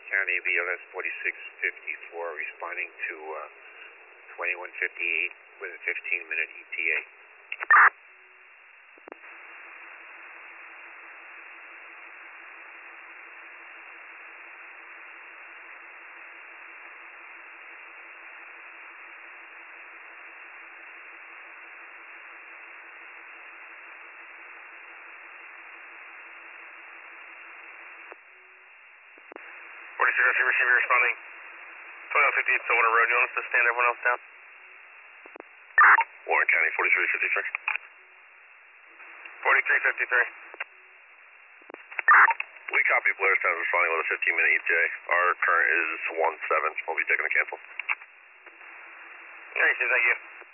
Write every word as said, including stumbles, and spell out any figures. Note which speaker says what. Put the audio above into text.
Speaker 1: County B L S forty-six fifty-four responding to uh, twenty-one fifty-eight with a fifteen minute E T A.
Speaker 2: forty-six receiver responding. twenty-one fifty-eight Silver Road. You want us to stand everyone else down?
Speaker 3: Warren County forty-three fifty-three.
Speaker 2: forty-three fifty-three.
Speaker 3: We copy Blairstown responding with a fifteen minute E T A. Our current is one seven. We'll be taking a cancel.
Speaker 2: Alright, thank you.